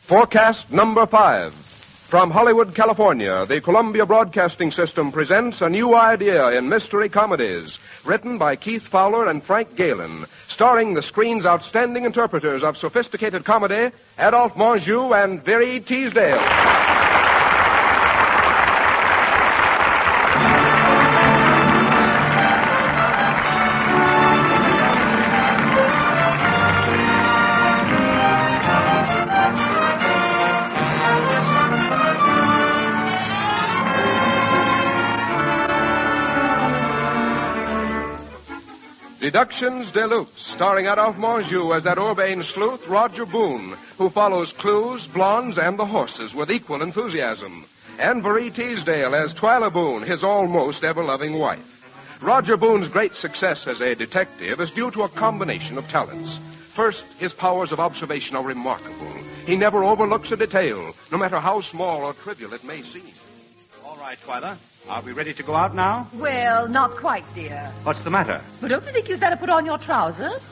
Forecast number 5. From Hollywood, California, the Columbia Broadcasting System presents a new idea in mystery comedies, written by Keith Fowler and Frank Galen, starring the screen's outstanding interpreters of sophisticated comedy, Adolphe Menjou and Verie Teasdale. Deductions Deluxe, starring Adolphe Menjou as that urbane sleuth, Roger Boone, who follows clues, blondes, and the horses with equal enthusiasm. And Verie Teasdale as Twyla Boone, his almost ever-loving wife. Roger Boone's great success as a detective is due to a combination of talents. First, his powers of observation are remarkable. He never overlooks a detail, no matter how small or trivial it may seem. All right, Twyla. Are we ready to go out now? Well, not quite, dear. What's the matter? But don't you think you'd better put on your trousers?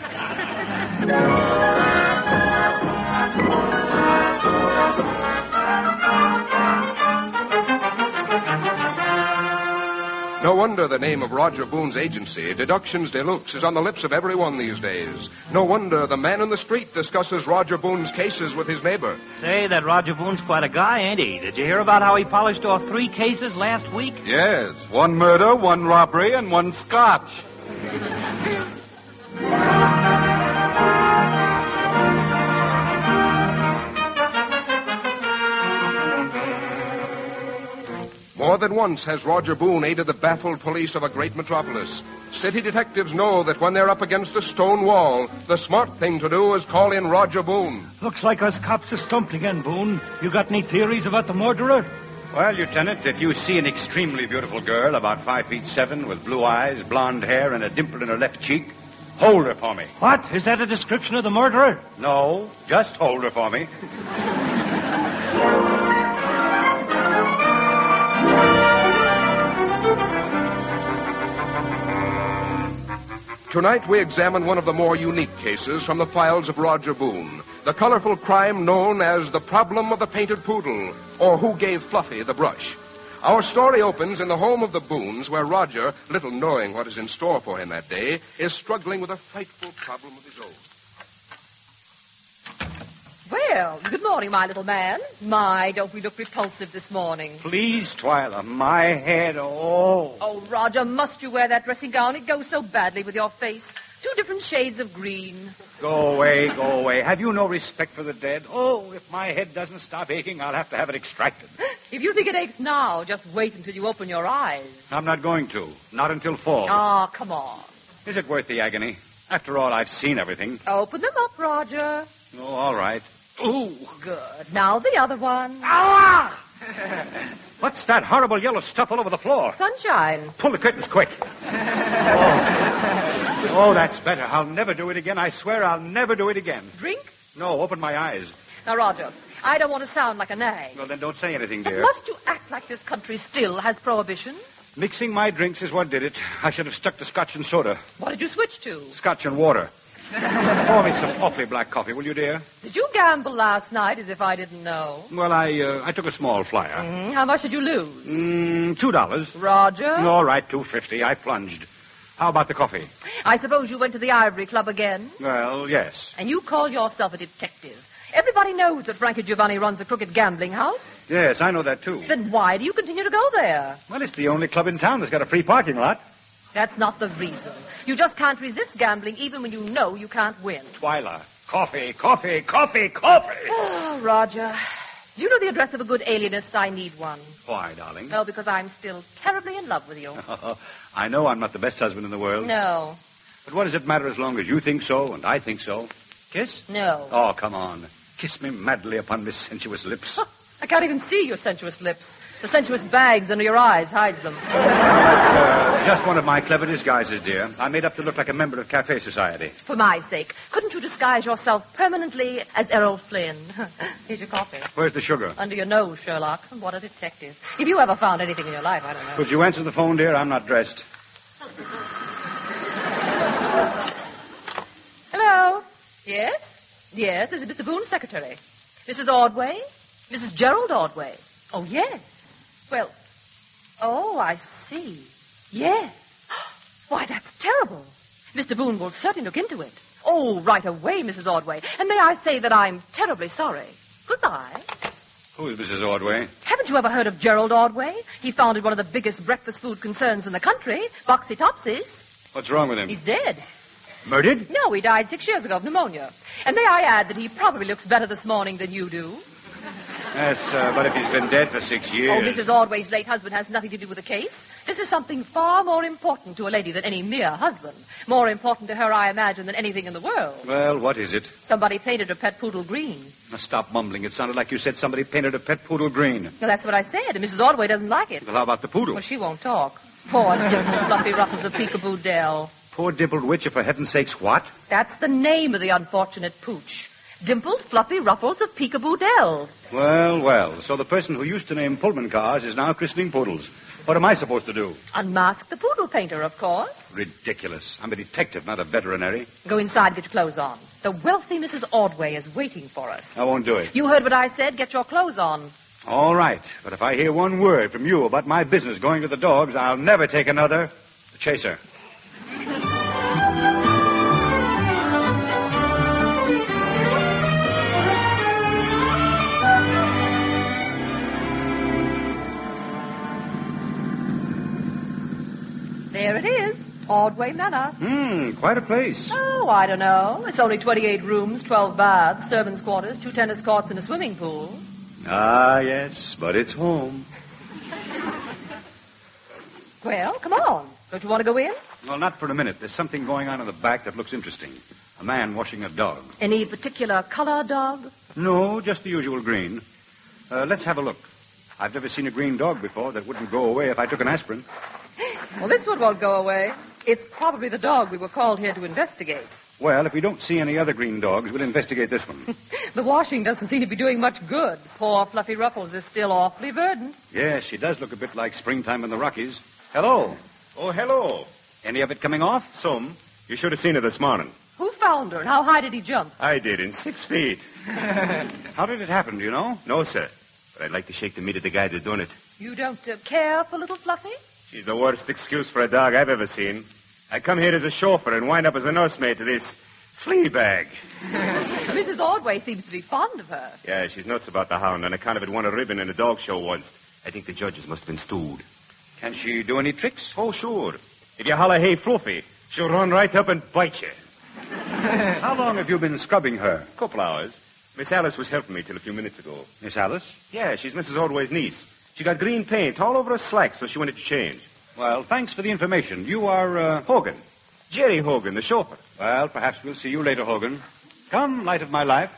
No wonder the name of Roger Boone's agency, Deductions Deluxe, is on the lips of everyone these days. No wonder the man in the street discusses Roger Boone's cases with his neighbor. Say, that Roger Boone's quite a guy, ain't he? Did you hear about how he polished off 3 cases last week? Yes. 1 murder, 1 robbery, and 1 scotch. More than once has Roger Boone aided the baffled police of a great metropolis. City detectives know that when they're up against a stone wall, the smart thing to do is call in Roger Boone. Looks like us cops are stumped again, Boone. You got any theories about the murderer? Well, Lieutenant, if you see an extremely beautiful girl about 5'7" with blue eyes, blonde hair, and a dimple in her left cheek, hold her for me. What? Is that a description of the murderer? No, just hold her for me. Tonight we examine one of the more unique cases from the files of Roger Boone, the colorful crime known as the problem of the painted poodle, or who gave Fluffy the brush. Our story opens in the home of the Boones, where Roger, little knowing what is in store for him that day, is struggling with a frightful problem of his own. Well, good morning, my little man. My, don't we look repulsive this morning? Please, Twyla, my head, oh. Oh, Roger, must you wear that dressing gown? It goes so badly with your face. 2 different shades of green. Go away, go away. Have you no respect for the dead? Oh, if my head doesn't stop aching, I'll have to have it extracted. If you think it aches now, just wait until you open your eyes. I'm not going to. Not until fall. Oh, come on. Is it worth the agony? After all, I've seen everything. Open them up, Roger. Oh, all right. Ooh. Good. Now the other one. Ah! What's that horrible yellow stuff all over the floor? Sunshine. Pull the curtains quick. Oh, that's better. I'll never do it again. I swear I'll never do it again. Drink? No, open my eyes. Now, Roger, I don't want to sound like a nag. Well, then don't say anything, But dear. must you act like this country still has prohibition? Mixing my drinks is what did it. I should have stuck to scotch and soda. What did you switch to? Scotch and water. Pour me some awfully black coffee, will you, dear? Did you gamble last night as if I didn't know? Well, I took a small flyer. How much did you lose? $2. Roger? All right, $2.50. I plunged. How about the coffee? I suppose you went to the Ivory Club again? Well, yes. And you call yourself a detective. Everybody knows that Frankie Giovanni runs a crooked gambling house. Yes, I know that, too. Then why do you continue to go there? Well, it's the only club in town that's got a free parking lot. That's not the reason. You just can't resist gambling even when you know you can't win. Twyla, coffee, coffee, coffee, coffee. Oh, Roger. Do you know the address of a good alienist? I need one. Why, darling? Oh, because I'm still terribly in love with you. I know I'm not the best husband in the world. No. But what does it matter as long as you think so and I think so? Kiss? No. Oh, come on. Kiss me madly upon my sensuous lips. I can't even see your sensuous lips. The sensuous bags under your eyes hides them. Just one of my clever disguises, dear. I made up to look like a member of Cafe Society. For my sake, couldn't you disguise yourself permanently as Errol Flynn? Here's your coffee. Where's the sugar? Under your nose, Sherlock. What a detective. If you ever found anything in your life, I don't know. Could you answer the phone, dear? I'm not dressed. Hello? Yes? Yes, this is Mr. Boone's secretary. Mrs. Ordway? Mrs. Gerald Ordway? Oh, yes. Well, oh, I see. Yes. Why, that's terrible. Mr. Boone will certainly look into it. Oh, right away, Mrs. Ordway. And may I say that I'm terribly sorry. Goodbye. Who is Mrs. Ordway? Haven't you ever heard of Gerald Ordway? He founded one of the biggest breakfast food concerns in the country, Boxy Topsies. What's wrong with him? He's dead. Murdered? No, he died 6 years ago of pneumonia. And may I add that he probably looks better this morning than you do? Yes, but if he's been dead for 6 years... Oh, Mrs. Ordway's late husband has nothing to do with the case. This is something far more important to a lady than any mere husband. More important to her, I imagine, than anything in the world. Well, what is it? Somebody painted her pet poodle green. Now, stop mumbling. It sounded like you said somebody painted a pet poodle green. Well, that's what I said, and Mrs. Ordway doesn't like it. Well, how about the poodle? Well, she won't talk. Poor dimpled, fluffy ruffles of Peekaboo Dell. Poor dimpled witch, for heaven's sakes, what? That's the name of the unfortunate pooch. Dimpled, fluffy ruffles of Peekaboo Dell. Well. So the person who used to name Pullman cars is now christening poodles. What am I supposed to do? Unmask the poodle painter, of course. Ridiculous. I'm a detective, not a veterinary. Go inside and get your clothes on. The wealthy Mrs. Ordway is waiting for us. I won't do it. You heard what I said. Get your clothes on. All right. But if I hear one word from you about my business going to the dogs, I'll never take another chaser. There it is. Ordway Manor. Quite a place. Oh, I don't know. It's only 28 rooms, 12 baths, servants' quarters, 2 tennis courts, and a swimming pool. Ah, yes, but it's home. Well, come on. Don't you want to go in? Well, not for a minute. There's something going on in the back that looks interesting. A man washing a dog. Any particular color dog? No, just the usual green. Let's have a look. I've never seen a green dog before that wouldn't go away if I took an aspirin. Well, this one won't go away. It's probably the dog we were called here to investigate. Well, if we don't see any other green dogs, we'll investigate this one. The washing doesn't seem to be doing much good. Poor Fluffy Ruffles is still awfully verdant. Yes, she does look a bit like springtime in the Rockies. Hello. Oh, hello. Any of it coming off? Some. You should have seen her this morning. Who found her and how high did he jump? I did, in 6 feet. How did it happen, do you know? No, sir. But I'd like to shake the meat of the guy that done it. You don't care for little Fluffy? She's the worst excuse for a dog I've ever seen. I come here as a chauffeur and wind up as a nursemaid to this flea bag. Mrs. Ordway seems to be fond of her. Yeah, she's nuts about the hound. On account of it won a ribbon in a dog show once. I think the judges must have been stewed. Can she do any tricks? Oh, sure. If you holler, hey, Fluffy, she'll run right up and bite you. How long have you been scrubbing her? Couple hours. Miss Alice was helping me till a few minutes ago. Miss Alice? Yeah, she's Mrs. Ordway's niece. She got green paint all over her slacks, so she wanted to change. Well, thanks for the information. You are, Hogan. Jerry Hogan, the chauffeur. Well, perhaps we'll see you later, Hogan. Come, light of my life.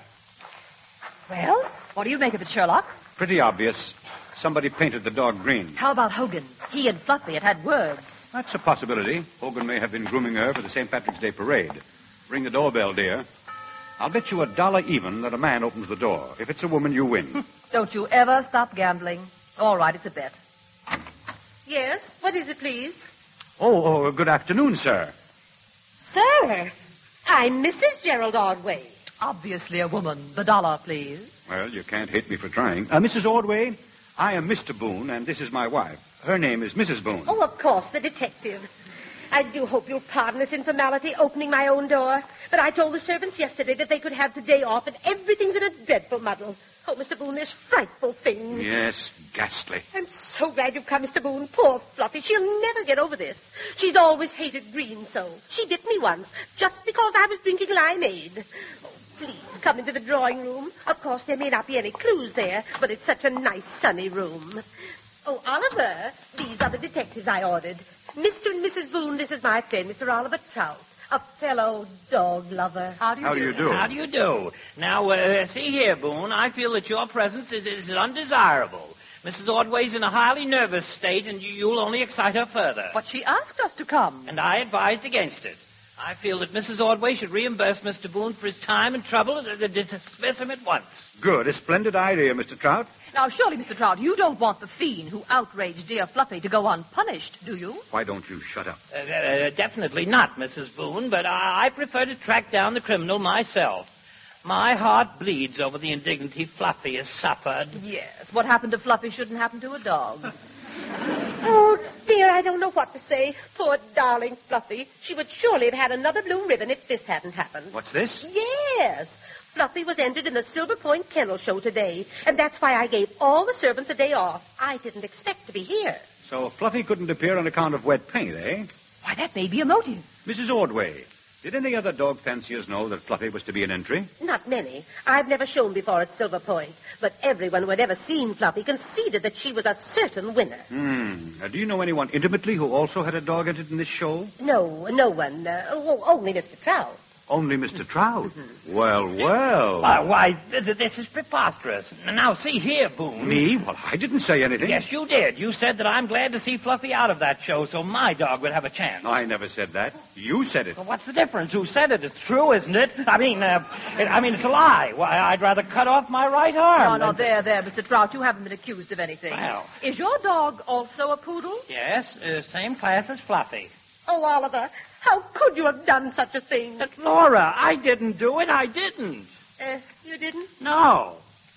Well, what do you make of it, Sherlock? Pretty obvious. Somebody painted the dog green. How about Hogan? He and Fluffy had words. That's a possibility. Hogan may have been grooming her for the St. Patrick's Day parade. Ring the doorbell, dear. I'll bet you $1 even that a man opens the door. If it's a woman, you win. Don't you ever stop gambling. All right, it's a bet. Yes, what is it, please? Oh, good afternoon, sir. Sir, I'm Mrs. Gerald Ordway. Obviously a woman. The dollar, please. Well, you can't hate me for trying. Mrs. Ordway, I am Mr. Boone, and this is my wife. Her name is Mrs. Boone. Oh, of course, the detective. I do hope you'll pardon this informality, opening my own door. But I told the servants yesterday that they could have the day off, and everything's in a dreadful muddle. Oh, Mr. Boone, there's frightful things. Yes, ghastly. I'm so glad you've come, Mr. Boone. Poor Fluffy. She'll never get over this. She's always hated green so. She bit me once, just because I was drinking limeade. Oh, please, come into the drawing room. Of course, there may not be any clues there, but it's such a nice, sunny room. Oh, Oliver, these are the detectives I ordered. Mr. and Mrs. Boone, this is my friend, Mr. Oliver Trout, a fellow dog lover. How do you do? How do you do? Now, see here, Boone. I feel that your presence is undesirable. Mrs. Ordway's in a highly nervous state, and you'll only excite her further. But she asked us to come. And I advised against it. I feel that Mrs. Ordway should reimburse Mr. Boone for his time and trouble. Dismiss him at once. Good. A splendid idea, Mr. Trout. Now, surely, Mr. Trout, you don't want the fiend who outraged dear Fluffy to go unpunished, do you? Why don't you shut up? Definitely not, Mrs. Boone, but I prefer to track down the criminal myself. My heart bleeds over the indignity Fluffy has suffered. Yes, what happened to Fluffy shouldn't happen to a dog. Oh, dear, I don't know what to say. Poor darling Fluffy. She would surely have had another blue ribbon if this hadn't happened. What's this? Yes. Fluffy was entered in the Silver Point Kennel Show today, and that's why I gave all the servants a day off. I didn't expect to be here. So Fluffy couldn't appear on account of wet paint, eh? Why, that may be a motive. Mrs. Ordway, did any other dog fanciers know that Fluffy was to be an entry? Not many. I've never shown before at Silver Point, but everyone who had ever seen Fluffy conceded that she was a certain winner. Do you know anyone intimately who also had a dog entered in this show? No one. Only Mr. Trout. Only Mr. Trout? Well. Why, this is preposterous. Now, see here, Boone. Me? Well, I didn't say anything. Yes, you did. You said that I'm glad to see Fluffy out of that show so my dog would have a chance. I never said that. You said it. Well, what's the difference? Who said it? It's true, isn't it? I mean, it's a lie. Why, I'd rather cut off my right arm. No, there, Mr. Trout. You haven't been accused of anything. Well. Is your dog also a poodle? Yes, same class as Fluffy. Oh, Oliver, how could you have done such a thing? But, Laura, I didn't do it. I didn't. You didn't? No.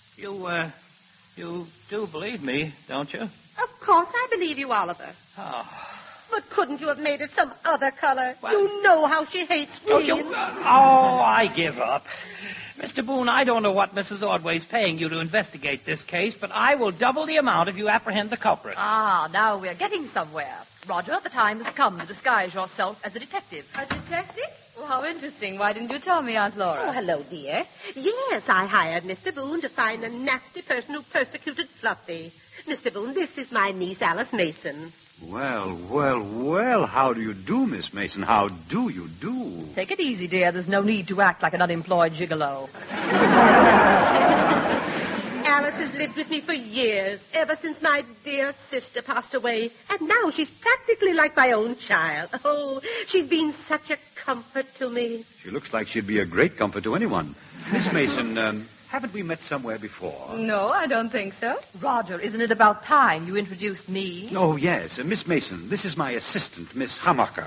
You do believe me, don't you? Of course I believe you, Oliver. Oh. But couldn't you have made it some other color? What? You know how she hates green. I give up. Mr. Boone, I don't know what Mrs. Ordway's paying you to investigate this case, but I will double the amount if you apprehend the culprit. Ah, now we're getting somewhere. Roger, the time has come to disguise yourself as a detective. A detective? Well, how interesting. Why didn't you tell me, Aunt Laura? Oh, hello, dear. Yes, I hired Mr. Boone to find the nasty person who persecuted Fluffy. Mr. Boone, this is my niece, Alice Mason. Well. How do you do, Miss Mason? How do you do? Take it easy, dear. There's no need to act like an unemployed gigolo. Alice has lived with me for years, ever since my dear sister passed away. And now she's practically like my own child. Oh, she's been such a comfort to me. She looks like she'd be a great comfort to anyone. Miss Mason, haven't we met somewhere before? No, I don't think so. Roger, isn't it about time you introduced me? Oh, yes. Miss Mason, this is my assistant, Miss Hammacher.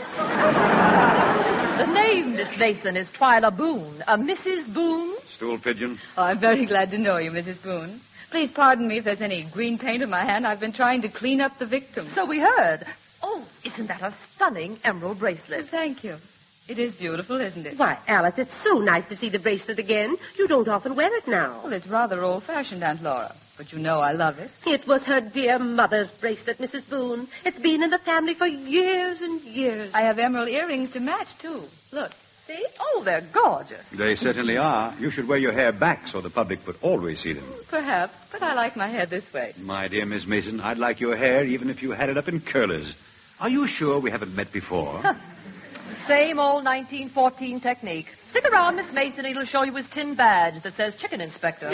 The name, Miss Mason, is Twyla Boone. Mrs. Boone? Stool pigeon. Oh, I'm very glad to know you, Mrs. Boone. Please pardon me if there's any green paint in my hand. I've been trying to clean up the victim. So we heard. Oh, isn't that a stunning emerald bracelet? Thank you. It is beautiful, isn't it? Why, Alice, it's so nice to see the bracelet again. You don't often wear it now. Well, it's rather old-fashioned, Aunt Laura. But you know I love it. It was her dear mother's bracelet, Mrs. Boone. It's been in the family for years and years. I have emerald earrings to match, too. Look. See? Oh, they're gorgeous. They certainly are. You should wear your hair back so the public would always see them. Perhaps, but I like my hair this way. My dear Miss Mason, I'd like your hair even if you had it up in curlers. Are you sure we haven't met before? Same old 1914 technique. Stick around, Miss Mason. It'll show you his tin badge that says Chicken Inspector.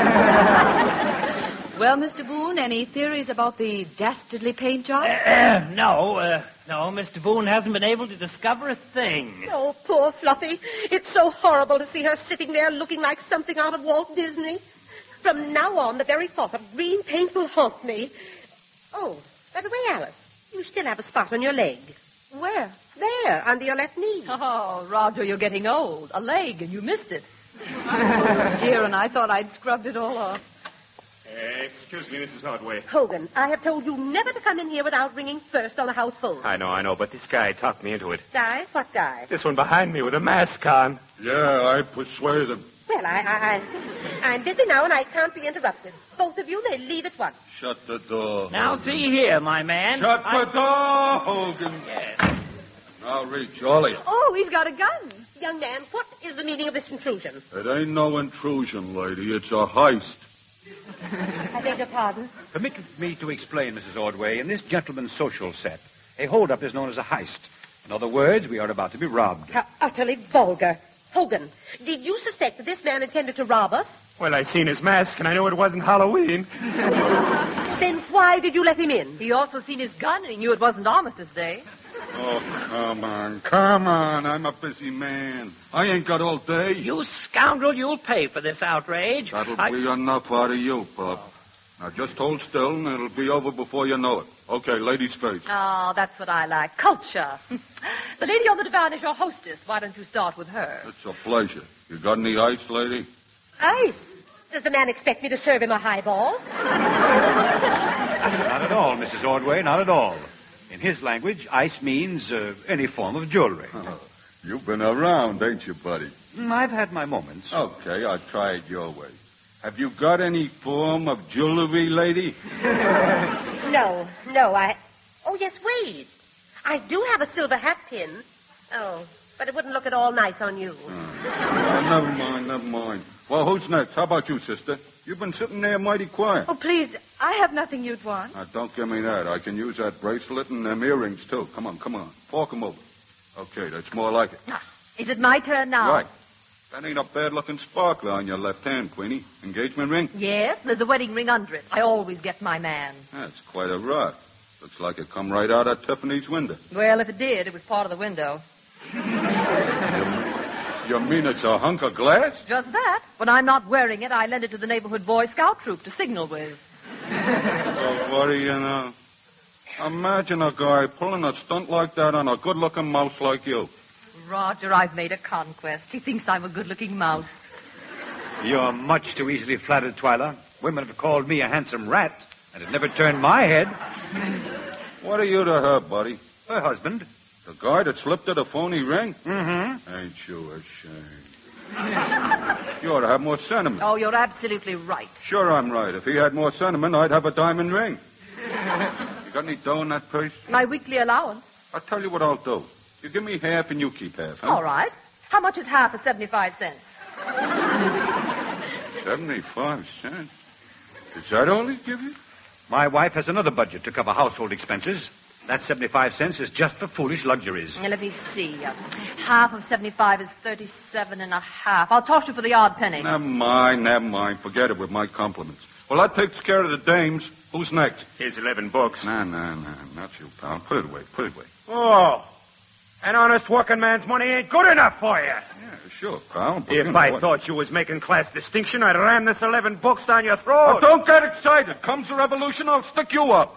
Well, Mr. Boone, any theories about the dastardly paint job? No, Mr. Boone hasn't been able to discover a thing. Oh, poor Fluffy. It's so horrible to see her sitting there looking like something out of Walt Disney. From now on, the very thought of green paint will haunt me. Oh, by the way, Alice, you still have a spot on your leg. Where? There, under your left knee. Oh, Roger, you're getting old. A leg, and you missed it. Dear, and I thought I'd scrubbed it all off. Excuse me, Mrs. Ordway. Hogan, I have told you never to come in here without ringing first on the house phone. I know, but this guy talked me into it. Guy? What guy? This one behind me with a mask on. Yeah, I persuaded him. Well, I'm busy now, and I can't be interrupted. Both of you may leave at once. Shut the door. Now, Hogan. see here, my man. Shut the door, Hogan. Yes. Now, reach, all of you. Oh, he's got a gun. Young man, what is the meaning of this intrusion? It ain't no intrusion, lady. It's a heist. I beg your pardon? Permit me to explain, Mrs. Ordway. In this gentleman's social set, a holdup is known as a heist. In other words, we are about to be robbed. How utterly vulgar. Hogan, did you suspect that this man intended to rob us? Well, I seen his mask, and I knew it wasn't Halloween. Then why did you let him in? He also seen his gun, and he knew it wasn't Armistice Day. Oh, come on. I'm a busy man. I ain't got all day. You scoundrel, you'll pay for this outrage. That'll be enough out of you, Bob. Now, just hold still, and it'll be over before you know it. Okay, ladies first. Oh, that's what I like. Culture. The lady on the divan is your hostess. Why don't you start with her? It's a pleasure. You got any ice, lady? Ice? Does the man expect me to serve him a highball? Not at all, Mrs. Ordway, not at all. In his language, ice means any form of jewelry. Oh, you've been around, ain't you, buddy? I've had my moments. Okay, I'll try it your way. Have you got any form of jewelry, lady? No, Oh, yes, wait. I do have a silver hat pin. Oh, but it wouldn't look at all nice on you. Never mind. Well, who's next? How about you, sister? You've been sitting there mighty quiet. Oh, please, I have nothing you'd want. Now, don't give me that. I can use that bracelet and them earrings, too. Come on. Fork 'em over. Okay, that's more like it. Is it my turn now? Right. That ain't a bad-looking sparkler on your left hand, Queenie. Engagement ring? Yes, there's a wedding ring under it. I always get my man. That's quite a rod. Looks like it come right out of Tiffany's window. Well, if it did, it was part of the window. You mean it's a hunk of glass? Just that. When I'm not wearing it, I lend it to the neighborhood Boy Scout troop to signal with. Well, what do you know? Imagine a guy pulling a stunt like that on a good-looking mouse like you. Roger, I've made a conquest. He thinks I'm a good-looking mouse. You're much too easily flattered, Twyla. Women have called me a handsome rat, and it never turned my head. What are you to her, buddy? Her husband. The guy that slipped her the phony ring? Mm-hmm. Ain't you ashamed? You ought to have more sentiment. Oh, you're absolutely right. Sure I'm right. If he had more sentiment, I'd have a diamond ring. You got any dough in that purse? My weekly allowance. I'll tell you what I'll do. You give me half and you keep half, huh? All right. How much is half of 75 cents? 75 cents? Is that all he give you? My wife has another budget to cover household expenses. That 75 cents is just for foolish luxuries. Now, let me see. Half of 75 is 37 and a half. I'll toss you for the odd penny. Never mind. Forget it with my compliments. Well, that takes care of the dames. Who's next? Here's 11 books. Nah. Not you, pal. Put it away. Oh, an honest working man's money ain't good enough for you. Yeah, sure, pal. But If I thought you was making class distinction, I'd ram this 11 books down your throat. Oh, don't get excited. Comes the revolution, I'll stick you up.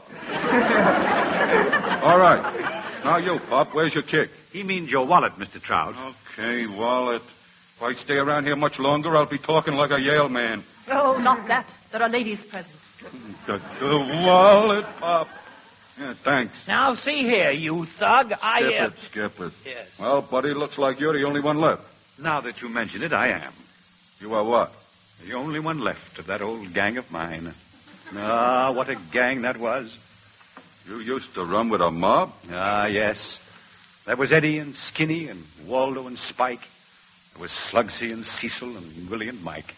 All right. Now you, Pop. Where's your kick? He means your wallet, Mr. Trout. Okay, wallet. If I stay around here much longer, I'll be talking like a Yale man. Oh, not that. There are ladies present. The wallet, Pop. Yeah, thanks. Now, see here, you thug. Skip it. Yes. Well, buddy, looks like you're the only one left. Now that you mention it, I am. You are what? The only one left of that old gang of mine. Ah, what a gang that was. You used to run with a mob? Ah, yes. There was Eddie and Skinny and Waldo and Spike. There was Slugsy and Cecil and Willie and Mike.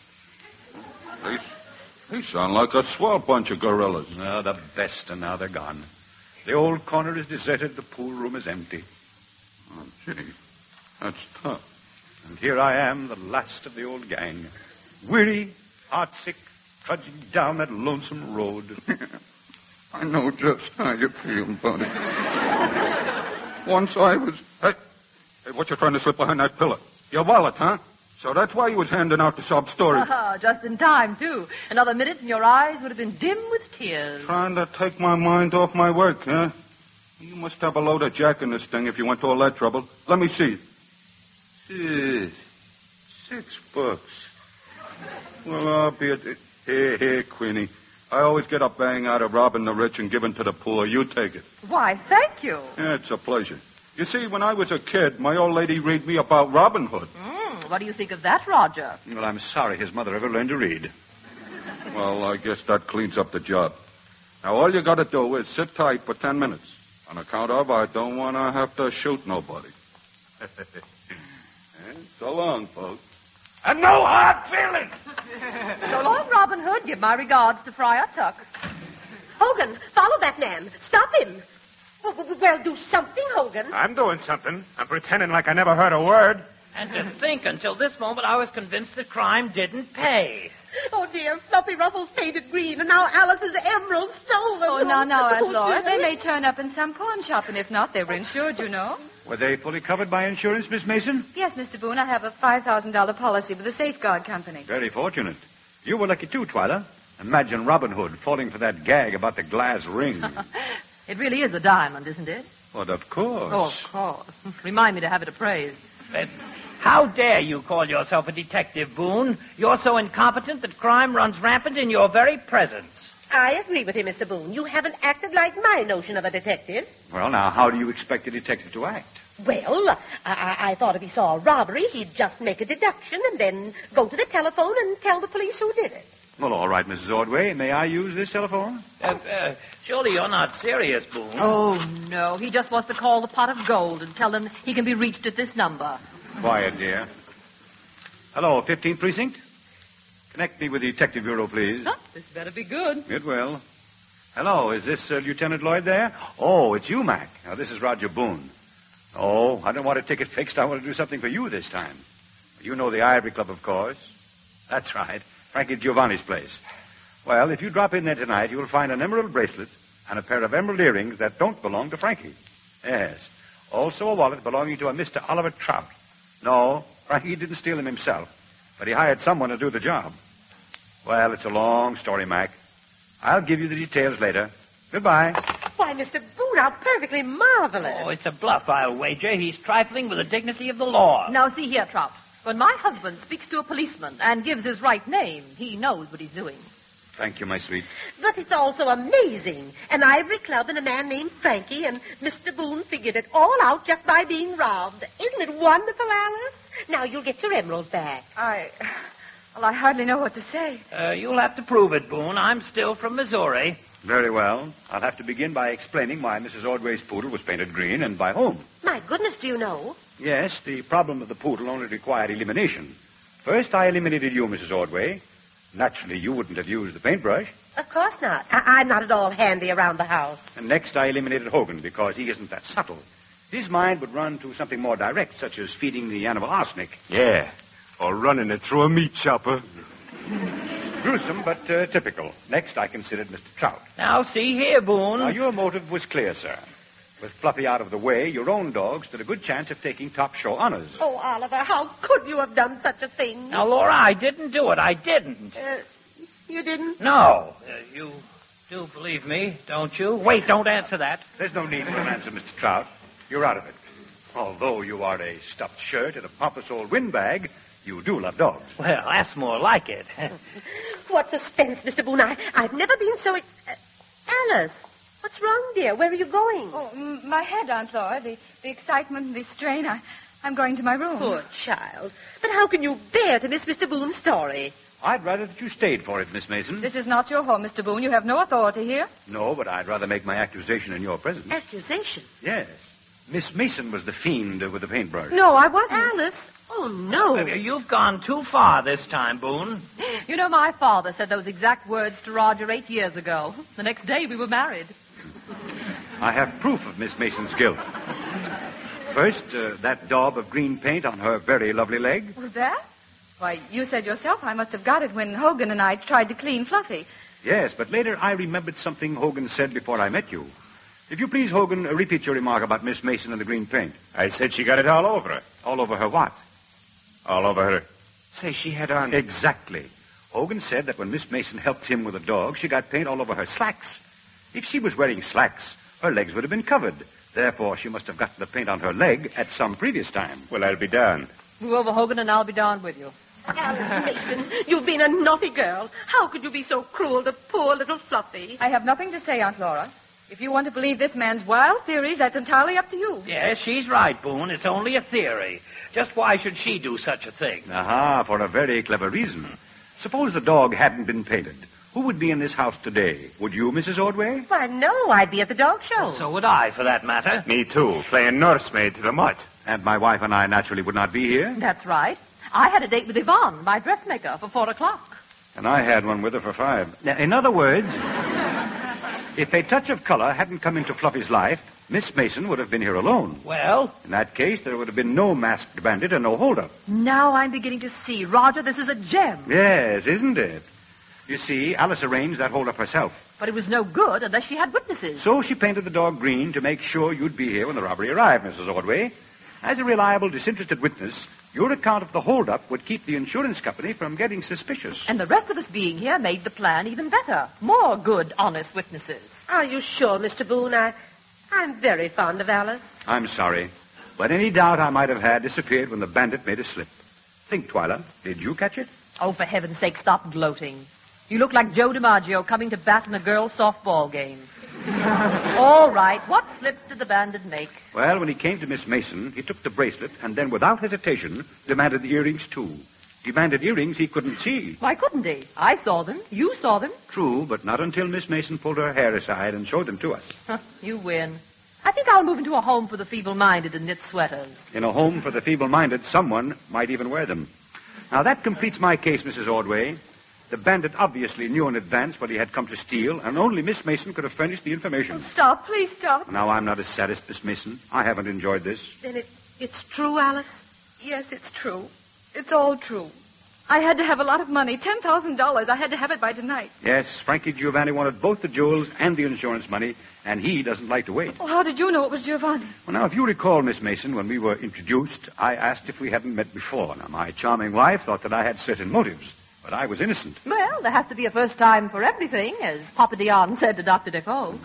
They sound like a swell bunch of gorillas. Ah, the best, and now they're gone. The old corner is deserted. The pool room is empty. Oh, gee. That's tough. And here I am, the last of the old gang. Weary, heartsick, trudging down that lonesome road. I know just how you feel, buddy. Once I was... Hey, what you trying to slip behind that pillar? Your wallet, huh? So that's why you was handing out the sob story. Just in time, too. Another minute and your eyes would have been dim with tears. Trying to take my mind off my work, huh? You must have a load of jack in this thing if you went to all that trouble. Let me see. $6. Well, I'll be at... Here, Queenie. I always get a bang out of robbing the rich and giving to the poor. You take it. Why, thank you. Yeah, it's a pleasure. You see, when I was a kid, my old lady read me about Robin Hood. What do you think of that, Roger? Well, I'm sorry his mother ever learned to read. Well, I guess that cleans up the job. Now, all you got to do is sit tight for 10 minutes. On account of I don't want to have to shoot nobody. So long, folks. And no hard feelings. So long, Robin Hood. Give my regards to Friar Tuck. Hogan, follow that man. Stop him. Well, do something, Hogan. I'm doing something. I'm pretending like I never heard a word. And to think, until this moment, I was convinced the crime didn't pay. Oh, dear. Fluffy Ruffles painted green, and now Alice's emeralds stolen. Oh, now, Aunt Laura. They may turn up in some pawn shop, and if not, they were insured, you know. Were they fully covered by insurance, Miss Mason? Yes, Mr. Boone. I have a $5,000 policy with the Safeguard Company. Very fortunate. You were lucky, too, Twyla. Imagine Robin Hood falling for that gag about the glass ring. It really is a diamond, isn't it? Well, of course. Oh, of course. Remind me to have it appraised. How dare you call yourself a detective, Boone? You're so incompetent that crime runs rampant in your very presence. I agree with him, Mr. Boone. You haven't acted like my notion of a detective. Well, now, how do you expect a detective to act? Well, I thought if he saw a robbery, he'd just make a deduction and then go to the telephone and tell the police who did it. Well, all right, Mrs. Ordway. May I use this telephone? Surely you're not serious, Boone. Oh, no. He just wants to call the pot of gold and tell them he can be reached at this number. Quiet, dear. Hello, 15th Precinct? Connect me with the Detective Bureau, please. Huh, this better be good. It will. Hello, is this Lieutenant Lloyd there? Oh, it's you, Mac. Now, this is Roger Boone. Oh, I don't want a ticket fixed. I want to do something for you this time. You know the Ivory Club, of course. That's right. Frankie Giovanni's place. Well, if you drop in there tonight, you'll find an emerald bracelet and a pair of emerald earrings that don't belong to Frankie. Yes. Also a wallet belonging to a Mr. Oliver Trout. No, Frankie didn't steal them himself, but he hired someone to do the job. Well, it's a long story, Mac. I'll give you the details later. Goodbye. Why, Mr. Boone, how perfectly marvelous. Oh, it's a bluff, I'll wager. He's trifling with the dignity of the law. Now, see here, Trout. When my husband speaks to a policeman and gives his right name, he knows what he's doing. Thank you, my sweet. But it's also amazing. An Ivory Club and a man named Frankie, and Mr. Boone figured it all out just by being robbed. Isn't it wonderful, Alice? Now you'll get your emeralds back. I hardly know what to say. You'll have to prove it, Boone. I'm still from Missouri. Very well. I'll have to begin by explaining why Mrs. Ordway's poodle was painted green and by whom. My goodness, do you know? Yes, the problem of the poodle only required elimination. First, I eliminated you, Mrs. Ordway. Naturally, you wouldn't have used the paintbrush. Of course not. I'm not at all handy around the house. And next, I eliminated Hogan because he isn't that subtle. His mind would run to something more direct, such as feeding the animal arsenic. Yeah, or running it through a meat chopper. Gruesome, but typical. Next, I considered Mr. Trout. Now, see here, Boone. Now, your motive was clear, sir. With Fluffy out of the way, your own dog stood a good chance of taking top show honors. Oh, Oliver, how could you have done such a thing? Now, Laura, I didn't do it. I didn't. You didn't? No. You do believe me, don't you? Wait, don't answer that. There's no need for an answer, Mr. Trout. You're out of it. Although you are a stuffed shirt and a pompous old windbag, you do love dogs. Well, that's more like it. What suspense, Mr. Boone. I've never been so... Alice, what's wrong, dear? Where are you going? Oh, my head, Aunt Laura. The excitement and the strain. I'm going to my room. Poor child. But how can you bear to miss Mr. Boone's story? I'd rather that you stayed for it, Miss Mason. This is not your home, Mr. Boone. You have no authority here. No, but I'd rather make my accusation in your presence. Accusation? Yes. Miss Mason was the fiend with the paintbrush. No, I wasn't. Alice? Oh, no. You've gone too far this time, Boone. You know, my father said those exact words to Roger 8 years ago. The next day we were married. I have proof of Miss Mason's guilt. First, that daub of green paint on her very lovely leg. Was that? Why, you said yourself I must have got it when Hogan and I tried to clean Fluffy. Yes, but later I remembered something Hogan said before I met you. If you please, Hogan, repeat your remark about Miss Mason and the green paint. I said she got it all over her. All over her what? All over her. Say, she had on... Exactly. Hogan said that when Miss Mason helped him with a dog, she got paint all over her slacks. If she was wearing slacks, her legs would have been covered. Therefore, she must have gotten the paint on her leg at some previous time. Well, I'll be darned. Move over, Hogan, and I'll be darned with you. Alice Mason, you've been a naughty girl. How could you be so cruel to poor little Fluffy? I have nothing to say, Aunt Laura. If you want to believe this man's wild theories, that's entirely up to you. Yes, she's right, Boone. It's only a theory. Just why should she do such a thing? Aha, for a very clever reason. Suppose the dog hadn't been painted. Who would be in this house today? Would you, Mrs. Ordway? Why, no, I'd be at the dog show. So would I, for that matter. Me too, playing nursemaid to the mutt. And my wife and I naturally would not be here. That's right. I had a date with Yvonne, my dressmaker, for 4 o'clock. And I had one with her for 5. Now, in other words, if a touch of color hadn't come into Fluffy's life, Miss Mason would have been here alone. Well? In that case, there would have been no masked bandit and no holdup. Now I'm beginning to see. Roger, this is a gem. Yes, isn't it? You see, Alice arranged that holdup herself. But it was no good unless she had witnesses. So she painted the dog green to make sure you'd be here when the robbery arrived, Mrs. Ordway. As a reliable, disinterested witness, your account of the holdup would keep the insurance company from getting suspicious. And the rest of us being here made the plan even better. More good, honest witnesses. Are you sure, Mr. Boone? I'm very fond of Alice. I'm sorry. But any doubt I might have had disappeared when the bandit made a slip. Think, Twyla, did you catch it? Oh, for heaven's sake, stop gloating. You look like Joe DiMaggio coming to bat in a girls' softball game. All right, what slip did the bandit make? Well, when he came to Miss Mason, he took the bracelet and then, without hesitation, demanded the earrings, too. Demanded earrings he couldn't see. Why couldn't he? I saw them. You saw them. True, but not until Miss Mason pulled her hair aside and showed them to us. You win. I think I'll move into a home for the feeble-minded and knit sweaters. In a home for the feeble-minded, someone might even wear them. Now, that completes my case, Mrs. Ordway. The bandit obviously knew in advance what he had come to steal, and only Miss Mason could have furnished the information. Stop, please stop. Now, I'm not a sadist, Miss Mason. I haven't enjoyed this. Then it's true, Alice? Yes, it's true. It's all true. I had to have a lot of money, $10,000. I had to have it by tonight. Yes, Frankie Giovanni wanted both the jewels and the insurance money, and he doesn't like to wait. Oh, how did you know it was Giovanni? Well, now, if you recall, Miss Mason, when we were introduced, I asked if we hadn't met before. Now, my charming wife thought that I had certain motives, but I was innocent. Well, there has to be a first time for everything, as Papa Dion said to Dr. Defoe.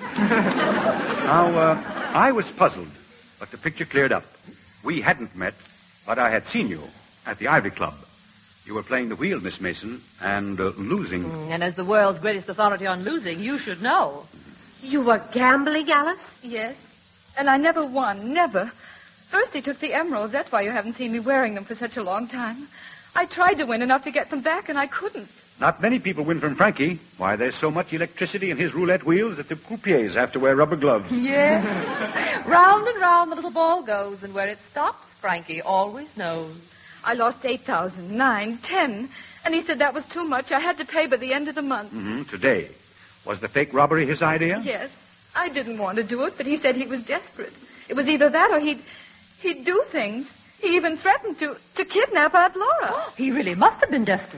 Now, I was puzzled, but the picture cleared up. We hadn't met, but I had seen you at the Ivory Club. You were playing the wheel, Miss Mason, and losing. And as the world's greatest authority on losing, you should know. You were gambling, Alice? Yes. And I never won, never. First he took the emeralds. That's why you haven't seen me wearing them for such a long time. I tried to win enough to get them back, and I couldn't. Not many people win from Frankie. Why, there's so much electricity in his roulette wheels that the croupiers have to wear rubber gloves. Yes. Round and round the little ball goes, and where it stops, Frankie always knows. I lost 8,000, 9, 10, and he said that was too much. I had to pay by the end of the month. Today. Was the fake robbery his idea? Yes. I didn't want to do it, but he said he was desperate. It was either that or he'd do things. He even threatened to kidnap Aunt Laura. He really must have been desperate.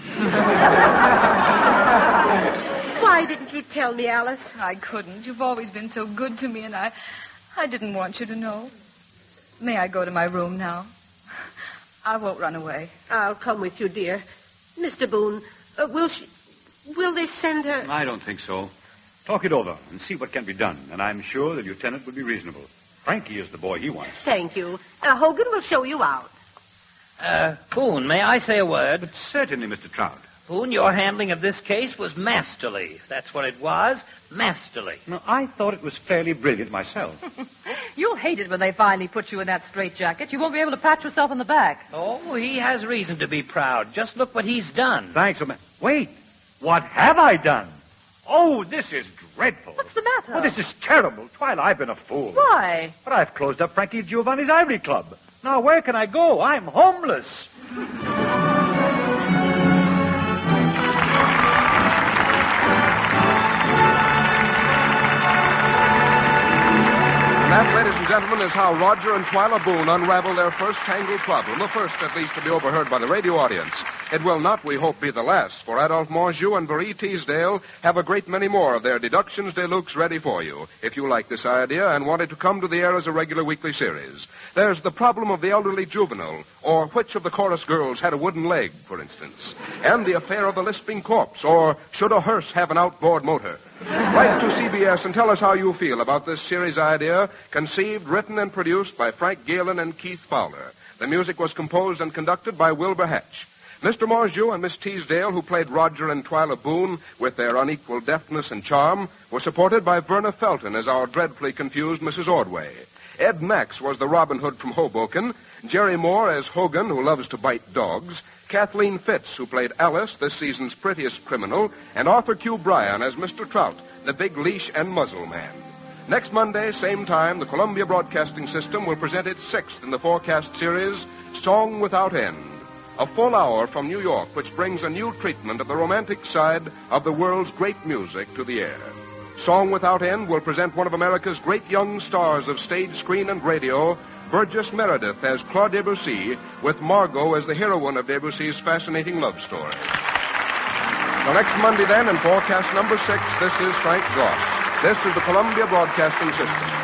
Why didn't you tell me, Alice? I couldn't. You've always been so good to me, and I didn't want you to know. May I go to my room now? I won't run away. I'll come with you, dear. Mr. Boone, will they send her? I don't think so. Talk it over and see what can be done, and I'm sure the lieutenant will be reasonable. Frankie is the boy he wants. Thank you. Hogan will show you out. Boone, may I say a word? But certainly, Mr. Trout. Boone, your handling of this case was masterly. That's what it was, masterly. No, I thought it was fairly brilliant myself. You'll hate it when they finally put you in that straitjacket. You won't be able to pat yourself on the back. Oh, he has reason to be proud. Just look what he's done. Thanks, man. Wait. What have I done? Oh, this is dreadful. What's the matter? Oh, this is terrible. Twyla, I've been a fool. Why? But I've closed up Frankie Giovanni's Ivory Club. Now, where can I go? I'm homeless. That, ladies and gentlemen, is how Roger and Twyla Boone unravel their first tangled problem, the first, at least, to be overheard by the radio audience. It will not, we hope, be the last, for Adolphe Monjou and Marie Teasdale have a great many more of their deductions de luxe ready for you, if you like this idea and want it to come to the air as a regular weekly series. There's the problem of the elderly juvenile, or which of the chorus girls had a wooden leg, for instance, and the affair of the lisping corpse, or should a hearse have an outboard motor. Write to CBS and tell us how you feel about this series idea, conceived, written, and produced by Frank Galen and Keith Fowler. The music was composed and conducted by Wilbur Hatch. Mr. Monjou and Miss Teasdale, who played Roger and Twyla Boone with their unequal deftness and charm, were supported by Verna Felton as our dreadfully confused Mrs. Ordway. Ed Max was the Robin Hood from Hoboken, Jerry Moore as Hogan, who loves to bite dogs, Kathleen Fitz, who played Alice, this season's prettiest criminal, and Arthur Q. Bryan as Mr. Trout, the big leash and muzzle man. Next Monday, same time, the Columbia Broadcasting System will present its sixth in the forecast series, Song Without End. A full hour from New York, which brings a new treatment of the romantic side of the world's great music to the air. Song Without End will present one of America's great young stars of stage, screen, and radio, Burgess Meredith as Claude Debussy, with Margot as the heroine of Debussy's fascinating love story. Till next Monday, then, in forecast number 6, this is Frank Goss. This is the Columbia Broadcasting System.